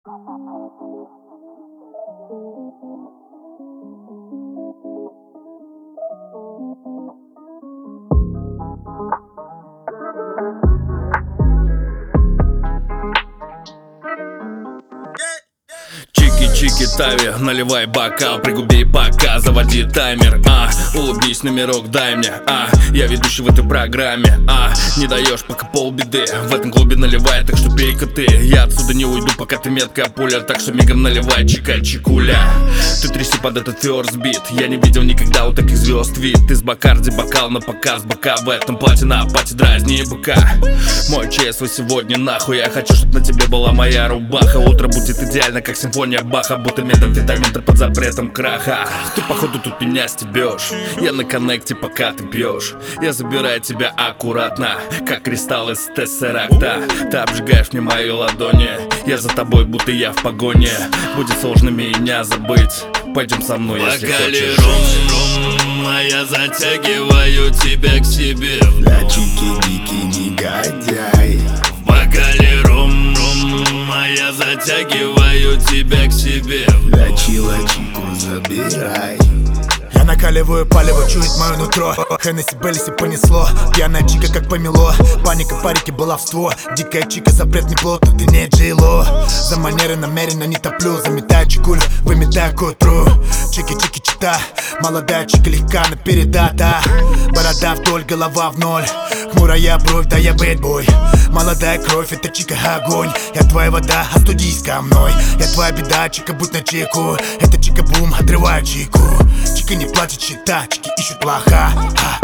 Чики-чики тави, наливай бокал, пригуби пока, заводи таймер, улыбнись, номерок дай мне, я ведущий в этой программе, не даешь пока полбеды, в этом клубе наливай, так что пей-ка ты. Я отсюда не уйду, пока ты меткая пуля, так что мигом наливай, чика-чикуля. Ты тряси под этот first beat, я не видел никогда у таких звезд вид. Ты с Бакарди, бокал на показ, бока в этом платье на пати, дразни быка. Мой ЧСВ сегодня нахуй, я хочу, чтобы на тебе была моя рубаха. Утро будет идеально, как симфония Баха, будто метамфетамин под запретом краха. Ты походу тут меня стебешь, я на коннекте, пока ты пьешь. Я забираю тебя аккуратно, как кристалл из тессеракта. Ты обжигаешь мне мои ладони, я за тобой, будто я в погоне. Будет сложно меня забыть, пойдем со мной, если хочешь. Рум, а я затягиваю тебя к себе. Да чики-дики негодяй. В бокале рум, а я затягиваю тебя к себе. Да чила-чику забирай. Я накаливаю палево, чует мое нутро. Хеннесси, Беллиси понесло. Пьяная чика, как помело. Паника, парики, баловство. Дикая чика, запрет не плотно, ты не Джейло. За манеры намеренно не топлю. Заметаю чекуль, выметаю к утру. Чики-чики чита, молодая чика легка напередата. Борода вдоль, голова в ноль. Хмурая бровь, да я бэтбой. Молодая кровь, это чика огонь. Я твоя вода, остудись ко мной. Я твоя беда, чика, будь на чеку. Это чика бум, отрываю чику. Чика не платит счета, чики ищут лоха.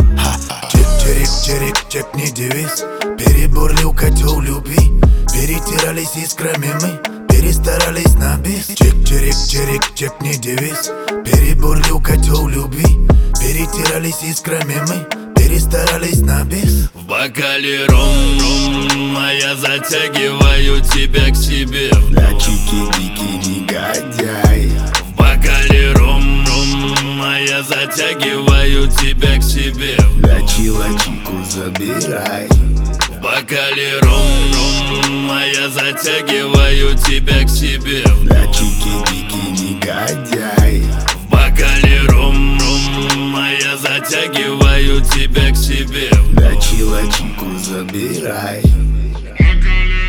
Чирик-чирик, чек не девиз. Перебурлил котел любви. Перетирались искрами мы, перестарались на бис. Чик-чирик-чирик, чек не девиз. Перебурлил котел любви. Перетирались искрами мы, перестарались на бис. В бокале рум, а я затягиваю тебя к себе. Да чики-дики негодяй. В бокале рум, а я затягиваю тебя к себе. Да чила-чику забирай. В бокале рум, а я затягиваю тебя к себе. Да чики-дики негодяй. В бокале рум, а я затягиваю тебя к себе. Да чила-чику забирай. В бокале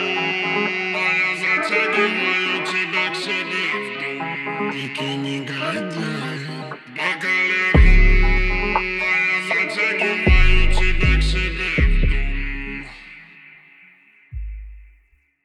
рум, а я затягиваю тебя к себе. Дикий негодяй.